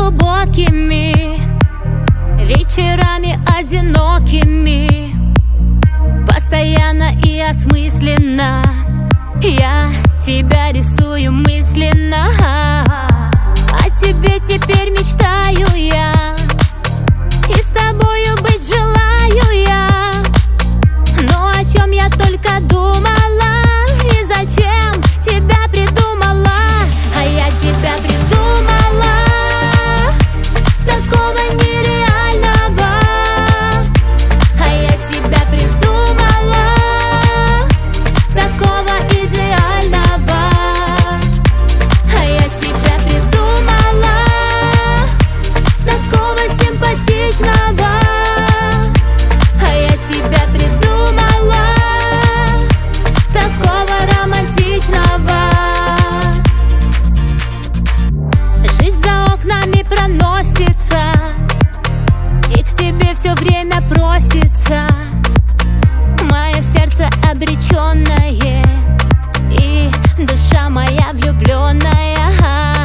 глубокими, вечерами одинокими, постоянно и осмысленно я тебя рисую мысленно. О тебе теперь мечтаю я, и с тобою быть желаю я. Но о чем я только думала, и зачем тебя придумала. А я тебя придумала, такого нереального. А я тебя придумала, такого идеального. А я тебя придумала, такого симпатичного. А я тебя придумала, такого романтичного. Жизнь за окнами проносится, и к тебе все время просится мое сердце обреченное и душа моя влюбленная.